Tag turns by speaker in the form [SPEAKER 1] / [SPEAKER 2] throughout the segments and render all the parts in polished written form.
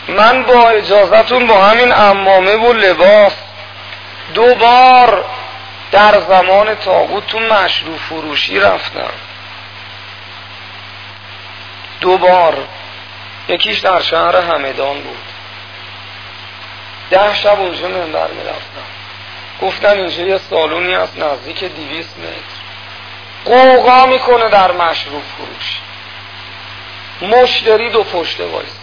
[SPEAKER 1] من با اجازتون با همین عمامه و لباس 2 بار در زمان طاغوت تو مشروب فروشی رفتم. 2 بار. یکیش در شهر همدان بود. 10 شب اونجا منبر میرفتم. گفتن اینجا یه سالونی هست نزدیک 200 متر قوقا میکنه در مشروب فروشی. مشتری 2 پشته وایسه.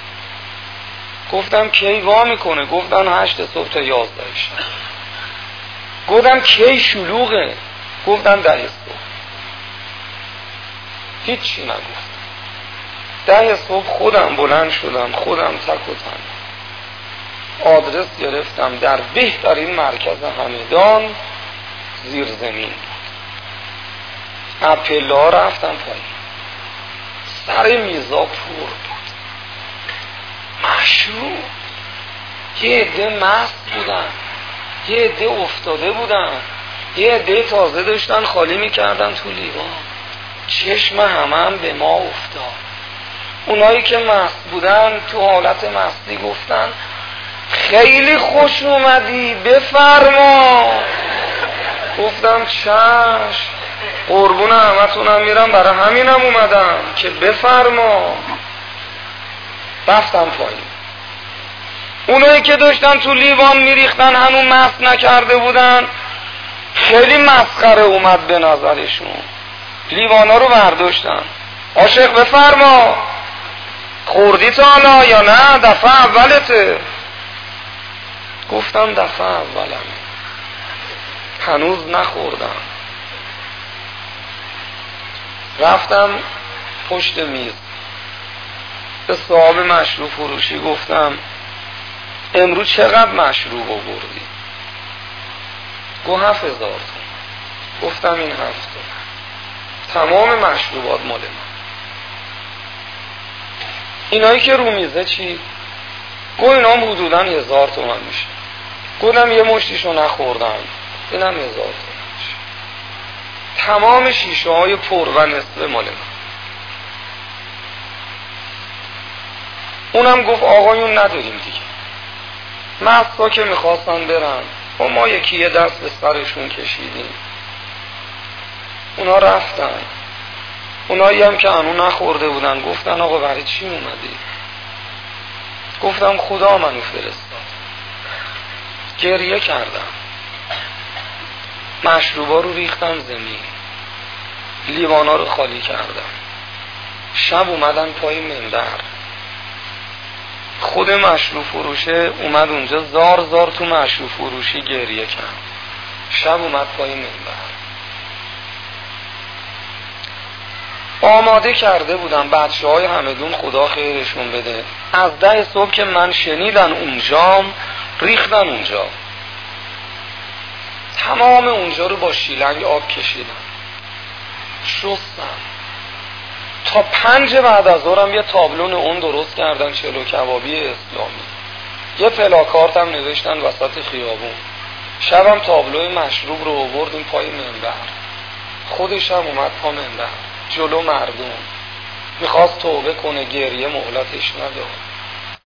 [SPEAKER 1] گفتم کی وا میکنه؟ گفتن 8 صبح تا 11 شب. گفتم کی شلوغه؟ گفتن 10 صبح. هیچی نگفتم. 10 صبح خودم بلند شدم، خودم تک و تنها آدرس گرفتم در بهترین مرکز همدان زیر زمین. اپلا رفتم پایین. سر میزا پر بود مشروب. یه عده مست بودن، یه عده افتاده بودن، یه عده تازه داشتن خالی میکردن تو لیوان. چشم هم به ما افتاد. اونایی که مست بودن تو حالت مستی گفتن خیلی خوش اومدی بفرما. گفتم چشم، قربون همتونم میرم، برای همینم اومدم که بفرما. رفتم پایین. اونایی که داشتن تو لیوان میریختن هنوز مست نکرده بودن، خیلی مسخره اومد به نظرشون. لیوانا رو برداشتن. عاشق بفرما، خوردی تا حالا یا نه؟ دفعه اولته. گفتم دفعه اولم، هنوز نخوردم. رفتم پشت میز به صاحب مشروب فروشی گفتم امروز چقدر مشروب آوردی؟ گفت 7000 تومان. گفتم این 7 تومان تمام مشروبات مال من. اینایی که رو میزه چی؟ گفت اینا هم حدودا 1000 تومان میشه. گفتم یه مشتیشو نخوردم، اینم 1000 تومان میشه. تمام شیشه های پر و نصف مال من. اونم گفت آقایون نداریم دیگه. مستا که میخواستن برن و ما یکی یه دست به سرشون کشیدیم. اونا رفتن. اونایی هم که انو نخورده بودن گفتن آقا برای چی اومدی؟ گفتم خدا منو فرستاد. گریه کردم. مشروبا رو ریختم زمین، لیوانا رو خالی کردم. شب اومدن پای منبر. خود مشروب فروشه اومد اونجا زار زار تو مشروب فروشی گریه کرد. شب اومد پای منبر. آماده کرده بودم بچه های همدون خدا خیرشون بده. از 10 صبح که من شنیدن اونجام ریختن اونجا. تمام اونجا رو با شیلنگ آب کشیدن، شستن. تا 5 بعد از ظهرم یه تابلون اون درست کردن، چلو کبابی اسلامی. یه پلاکارت هم نوشتن وسط خیابون. شبم تابلوی مشروب رو آوردیم پای منبر. خودش هم اومد پا منبر جلو مردم. میخواست توبه کنه، گریه مهلتش نداد.